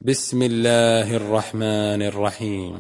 بسم الله الرحمن الرحيم.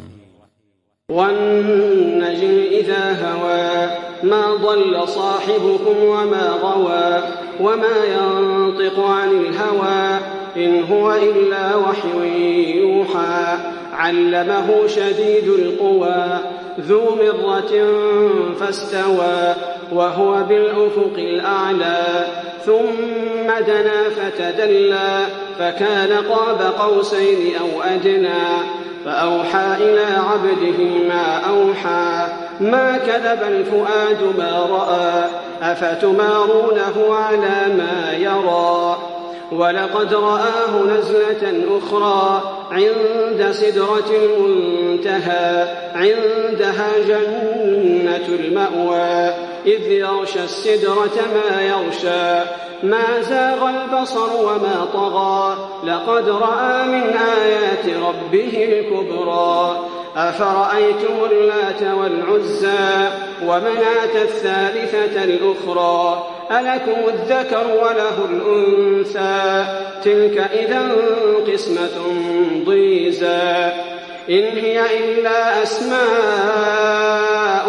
والنجم إذا هوى ما ضل صاحبكم وما غوى وما ينطق عن الهوى إن هو إلا وحي يوحى علمه شديد القوى ذو مرة فاستوى وهو بالأفق الأعلى ثم دنا فتدلى فكان قاب قوسين أو أدنى فأوحى إلى عبده ما أوحى ما كذب الفؤاد ما رأى أفتمارونه على ما يرى ولقد رآه نزلة أخرى عند سدرة المنتهى عندها جنة المأوى إذ يغشى السدرة ما يغشى ما زاغ البصر وما طغى لقد رأى من آيات ربه الكبرى أفرأيتم اللات والعزى ومناة الثالثة الأخرى ألكم الذكر وله الأنثى تلك إذا قسمة ضيزى إن هي إلا أسماء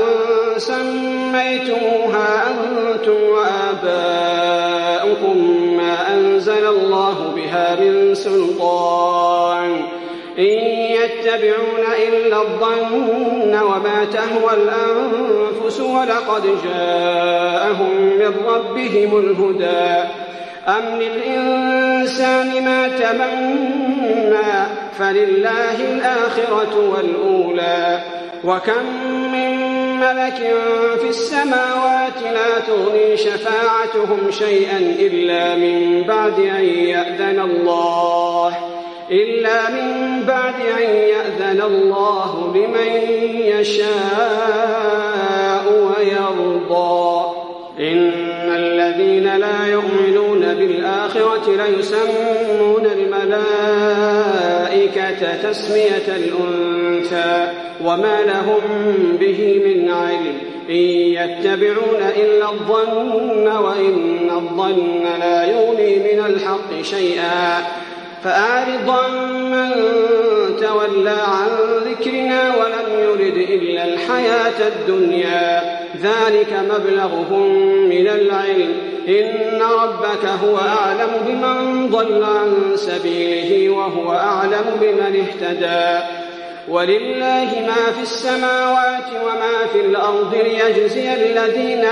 سميتموها أنتم وآباؤكم ما أنزل الله بها من سلطان إن يتبعون إلا الظن وما تهوى الأنفس ولقد جاءهم من ربهم الهدى أم للإنسان ما تمنى فلله الآخرة والأولى وكم من ملك في السماوات لا تغني شفاعتهم شيئا إلا من بعد أن يأذن الله لمن يشاء ويرضى إن الذين لا يؤمنون بالآخرة ليسمون الملائكة تسمية الأنثى وما لهم به من علم إن يتبعون إلا الظن وإن الظن لا يغني من الحق شيئا فأعرض عمن تولى عن ذكرنا ولم يرد إلا الحياة الدنيا ذلك مبلغهم من العلم إن ربك هو أعلم بمن ضل عن سبيله وهو أعلم بمن اهتدى ولله ما في السماوات وما في الأرض ليجزي الذين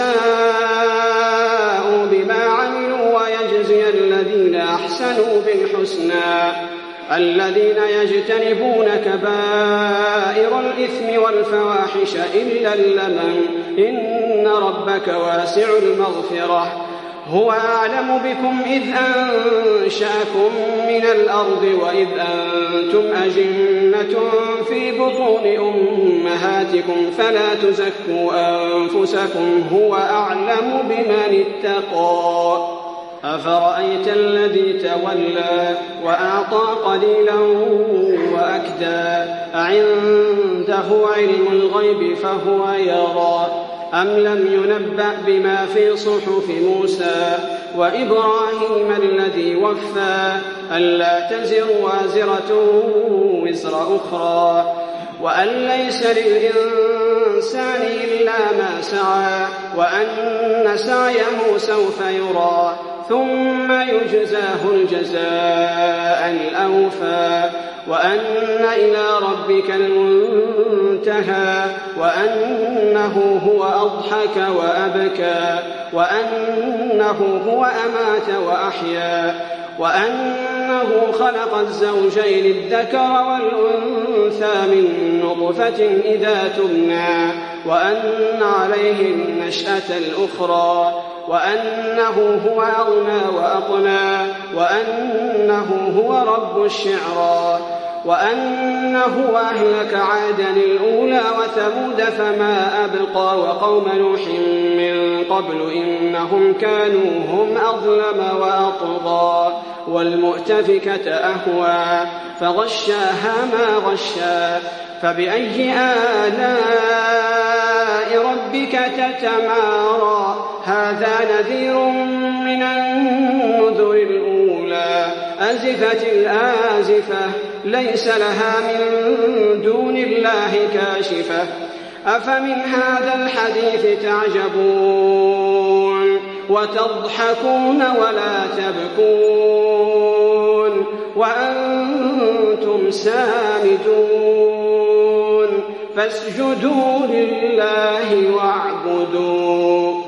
أساءوا بما عملوا ويجزي الذين أحسنوا بالحسنى الذين يجتنبون كبائر الإثم والفواحش إلا اللمم إن ربك واسع المغفرة هو أعلم بكم إذ أنشأكم من الأرض وإذ أنتم أجنة في بطون أمهاتكم فلا تزكوا أنفسكم هو أعلم بمن اتقى أفرأيت الذي تولى وأعطى قليلا وأكدى أعنده علم الغيب فهو يرى أم لم ينبأ بما في صحف موسى وإبراهيم الذي وفى ألا تزر وازرة وزر أخرى وأن ليس للإنسان إلا ما سعى وأن سعيه سوف يرى ثم يجزاه الجزاء الأوفى وأن إلى ربك المنتهى وأنه هو أضحك وأبكى وأنه هو أمات وأحيا وأنه خلق الزوجين الذكر والأنثى من نطفة إذا تمنى وأن عليه النشأة الأخرى وأنه هو أغنى وأقنى وأنه هو رب الشعرى وأنه أهلك عادا الأولى وثمود فما أبقى وقوم نوح من قبل إنهم كانوا هم أظلم وأطغى والمؤتفكة أهوى فغشاها ما غشى فبأي آلاء ربك تتمارى هذا نذير من النذر الأولى أزفت الآزفة ليس لها من دون الله كاشفة أفمن هذا الحديث تعجبون وتضحكون ولا تبكون وأنتم سامدون فاسجدوا لله واعبدوا